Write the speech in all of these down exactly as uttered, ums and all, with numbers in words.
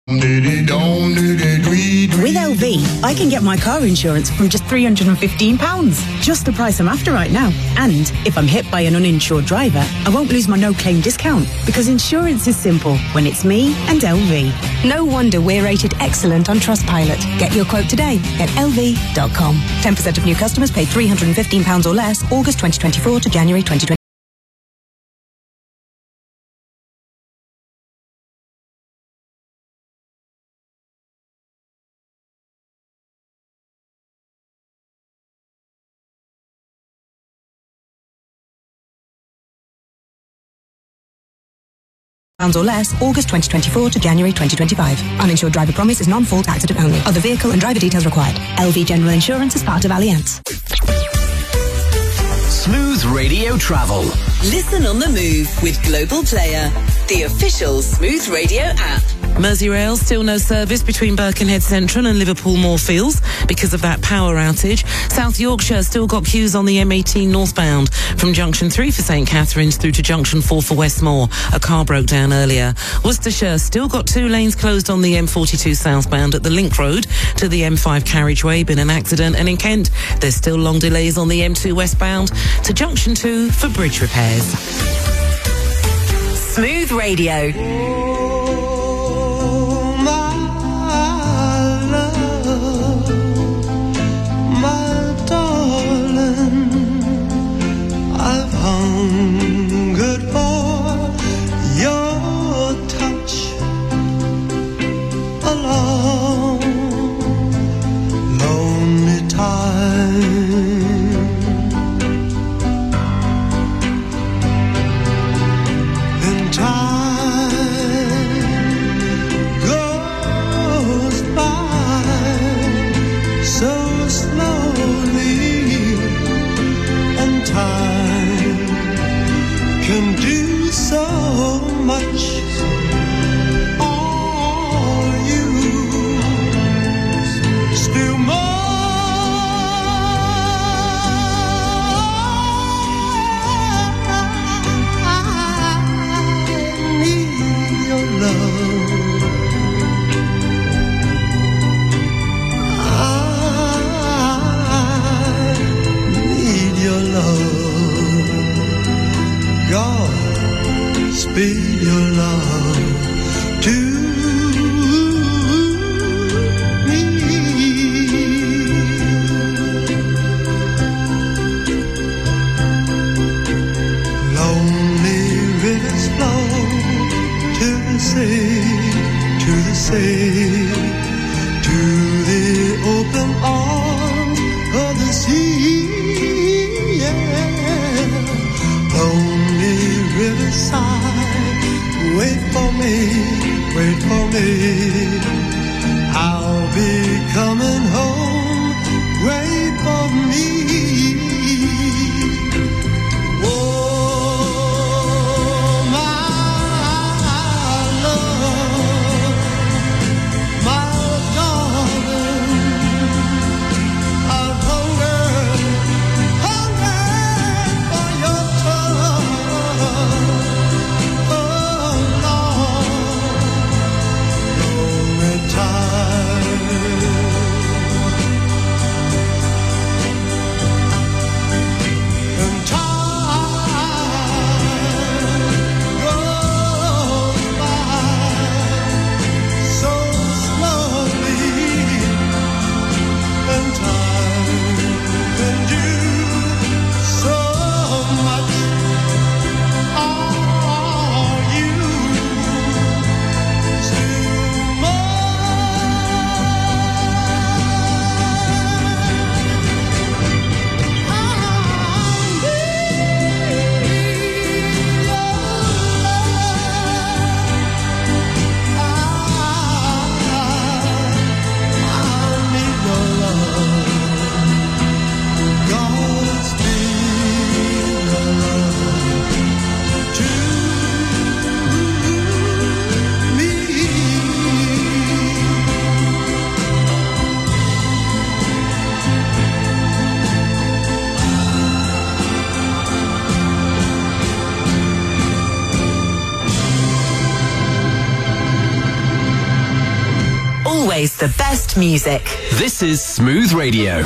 With L V, I can get my car insurance from just three hundred fifteen pounds. Just the price I'm after right now. And if I'm hit by an uninsured driver, I won't lose my no-claim discount, because insurance is simple when it's me and L V. No wonder we're rated excellent on Trustpilot. Get your quote today at L V dot com. ten percent of new customers pay three hundred fifteen pounds or less August twenty twenty-four to January twenty twenty. Pounds or less August twenty twenty-four to January twenty twenty-five. Uninsured driver promise is non-fault accident only. Other vehicle and driver details required. L V General Insurance is part of Allianz. Smooth Radio Travel. Listen on the move with Global Player, the official Smooth Radio app. Merseyrail, still no service between Birkenhead Central and Liverpool Moorfields because of that power outage. South Yorkshire still got queues on the M eighteen northbound from Junction three for St Catherine's through to Junction four for Westmoor. A car broke down earlier. Worcestershire still got two lanes closed on the M forty-two southbound at the Link Road to the M five carriageway. Been an accident. And in Kent, there's still long delays on the M two westbound to Junction two for bridge repairs. Smooth Radio. always the best music. This is Smooth Radio.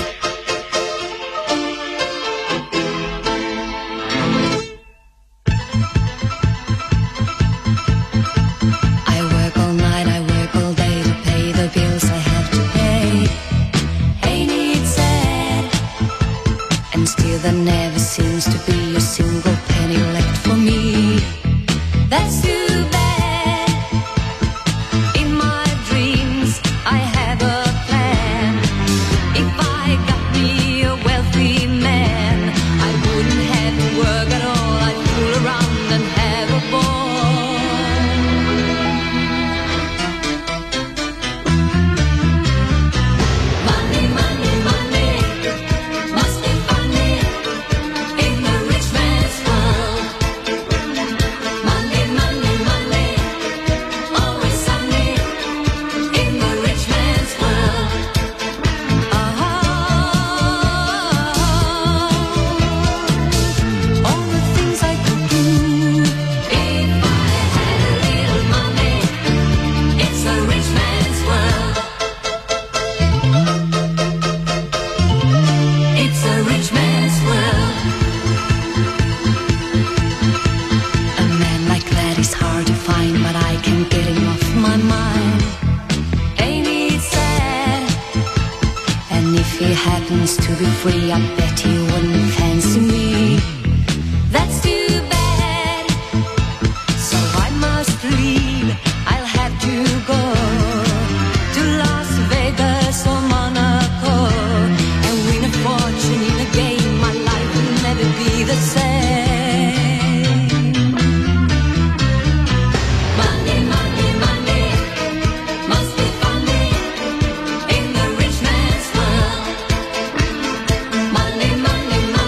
Money, money, money.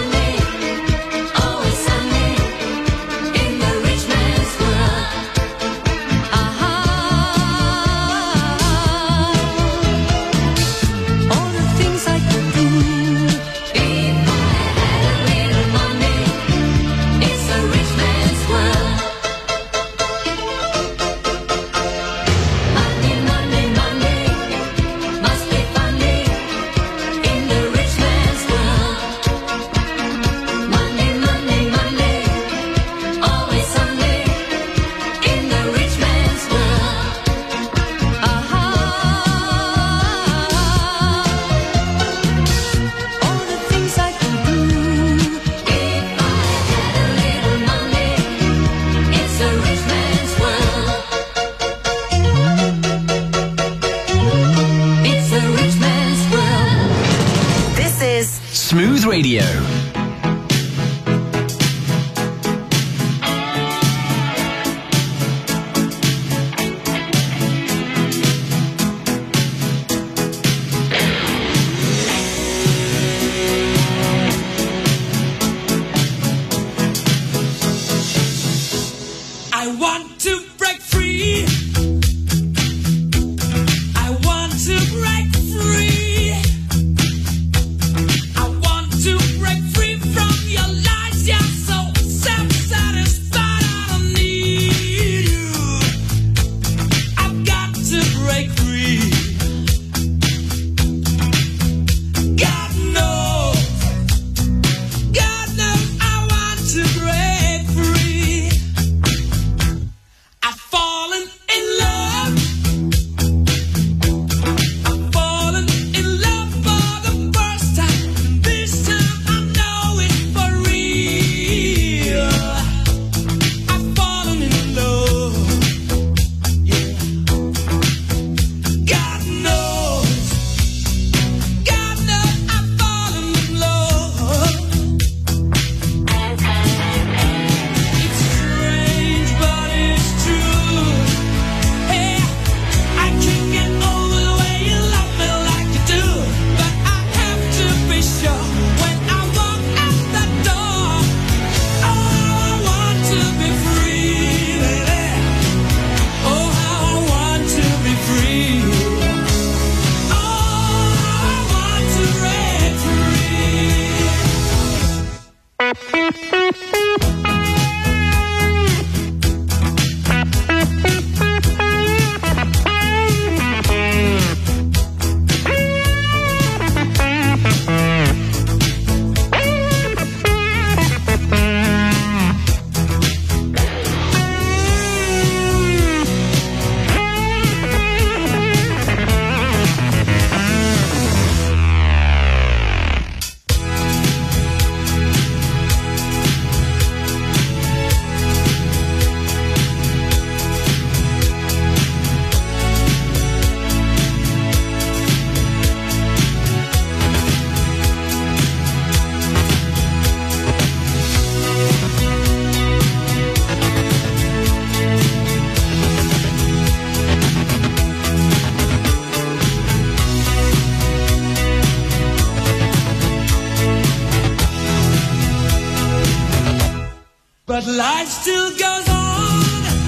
but life still goes on.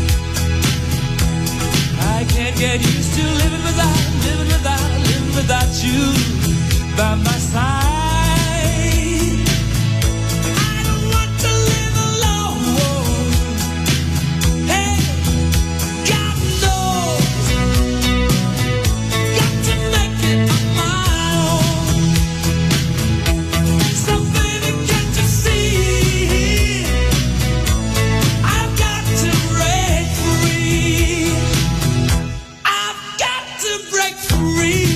I can't get used to living without, living without, living without you by my side. I don't want to live alone. Hey, God knows, got to make it on my own. So baby, can't you see? I've got to break free. I've got to break free.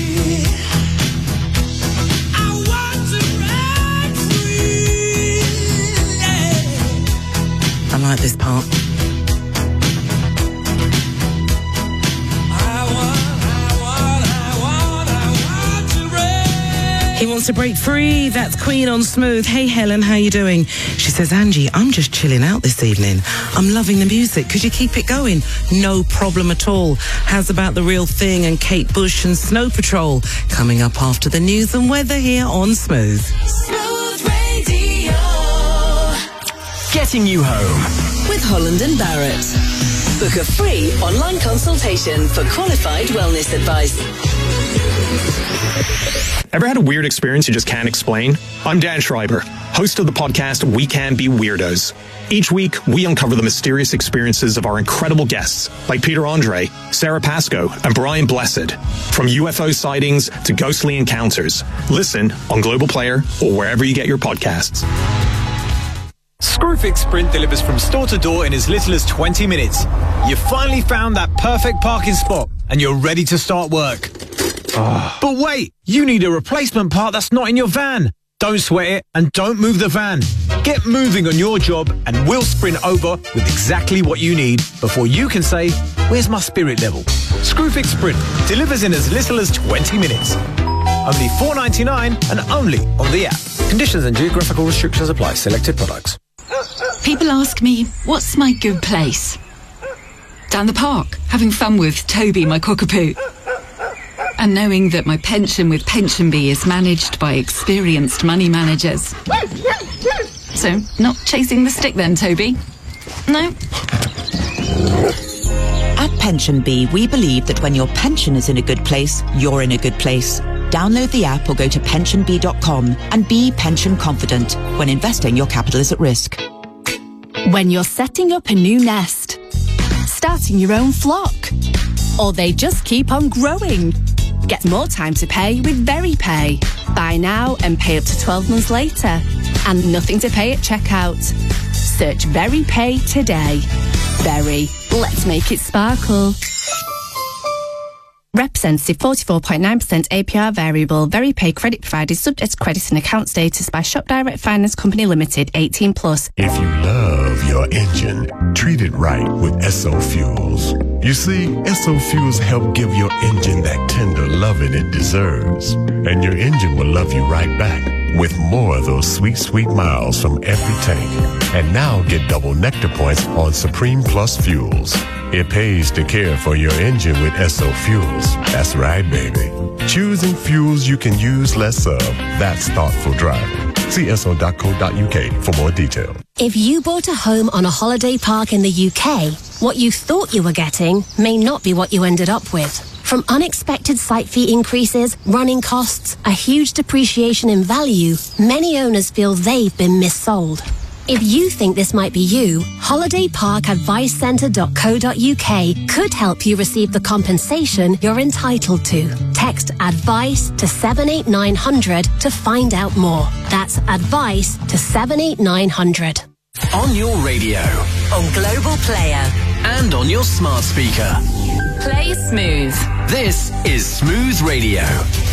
I want to break free. Yeah. I like this part. I want, I want, I want, I want to break. He wants to break free. That's Queen on Smooth. Hey, Helen, how you doing? She says, Angie, I'm just chilling out this evening. I'm loving the music. Could you keep it going? No problem at all. How's about The Real Thing and Kate Bush and Snow Patrol? Coming up after the news and weather here on Smooth. Smooth Radio. Getting you home. With Holland and Barrett. Book a free online consultation for qualified wellness advice. Ever had a weird experience you just can't explain? I'm Dan Schreiber, host of the podcast We Can Be Weirdos. Each week, we uncover the mysterious experiences of our incredible guests, like Peter Andre, Sarah Pascoe, and Brian Blessed. From U F O sightings to ghostly encounters. Listen on Global Player or wherever you get your podcasts. Screwfix Sprint delivers from store to door in as little as twenty minutes. You've finally found that perfect parking spot and you're ready to start work. Oh. But wait, you need a replacement part that's not in your van. Don't sweat it and don't move the van. Get moving on your job and we'll sprint over with exactly what you need before you can say, where's my spirit level? Screwfix Sprint delivers in as little as twenty minutes. Only four dollars and ninety-nine cents and only on the app. Conditions and geographical restrictions apply. Selected products. People ask me, what's my good place? Down the park, having fun with Toby, my cockapoo. And knowing that my pension with PensionBee is managed by experienced money managers. So, not chasing the stick then, Toby? No? At PensionBee, we believe that when your pension is in a good place, you're in a good place. Download the app or go to pension bee dot com and be pension confident. When investing, your capital is at risk. When you're setting up a new nest, starting your own flock, or they just keep on growing. Get more time to pay with VeryPay. Buy now and pay up to twelve months later. And nothing to pay at checkout. Search VeryPay today. Very. Let's make it sparkle. Representative forty-four point nine percent A P R variable. VeryPay credit provided subject to credit and account status by Shop Direct Finance Company Limited, eighteen plus. If you love your engine, treat it right with Esso Fuels. You see, Esso Fuels help give your engine that tender loving it deserves. And your engine will love you right back with more of those sweet, sweet miles from every tank. And now get double Nectar points on Supreme Plus Fuels. It pays to care for your engine with Esso Fuels. That's right, baby. Choosing fuels you can use less of. That's thoughtful driving. See esso dot co dot U K for more detail. If you bought a home on a holiday park in the U K, what you thought you were getting may not be what you ended up with. From unexpected site fee increases, running costs, a huge depreciation in value, many owners feel they've been missold. If you think this might be you, holiday park advice centre dot co dot U K could help you receive the compensation you're entitled to. Text ADVICE to seven eight nine hundred to find out more. That's ADVICE to seven eight nine hundred. On your radio. On Global Player. And on your smart speaker. Play Smooth. This is Smooth Radio.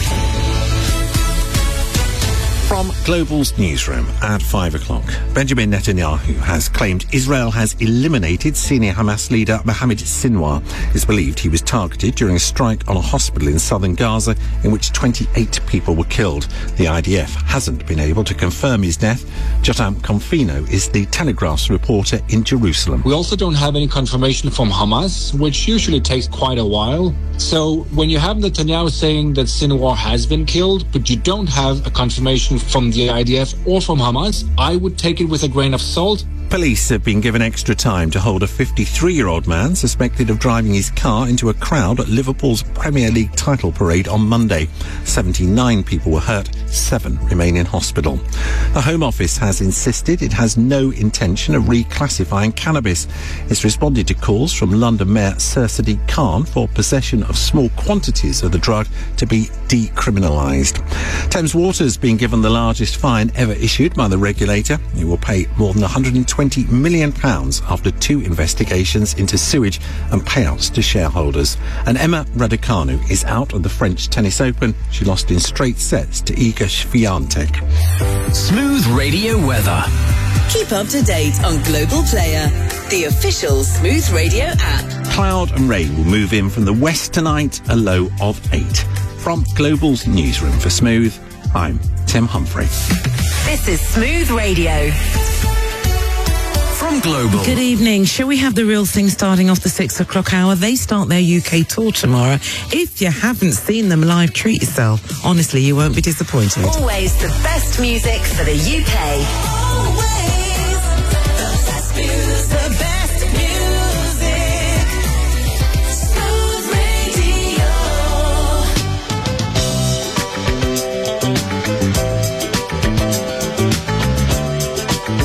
From Global's newsroom at five o'clock, Benjamin Netanyahu has claimed Israel has eliminated senior Hamas leader Mohammed Sinwar. It's believed he was targeted during a strike on a hospital in southern Gaza in which twenty-eight people were killed. The I D F hasn't been able to confirm his death. Jotam Confino is the Telegraph's reporter in Jerusalem. We also don't have any confirmation from Hamas, which usually takes quite a while. So when you have Netanyahu saying that Sinwar has been killed, but you don't have a confirmation from the I D F or from Hamas, I would take it with a grain of salt. Police have been given extra time to hold a fifty-three-year-old man suspected of driving his car into a crowd at Liverpool's Premier League title parade on Monday. seventy-nine people were hurt, seven remain in hospital. The Home Office has insisted it has no intention of reclassifying cannabis. It's responded to calls from London Mayor Sir Sadiq Khan for possession of small quantities of the drug to be decriminalised. Thames Water's been given the largest fine ever issued by the regulator. It will pay more than one hundred twenty million pounds after two investigations into sewage and payouts to shareholders. And Emma Raducanu is out of the French Tennis Open. She lost in straight sets to Iga Swiatek. Smooth Radio weather. Keep up to date on Global Player, the official Smooth Radio app. Cloud and rain will move in from the west tonight, a low of eight. From Global's newsroom for Smooth, I'm Tim Humphrey. This is Smooth Radio. From Global. Good evening. Shall we have the real thing starting off the six o'clock hour? They start their U K tour tomorrow. If you haven't seen them live, treat yourself. Honestly, you won't be disappointed. Always the best music for the U K.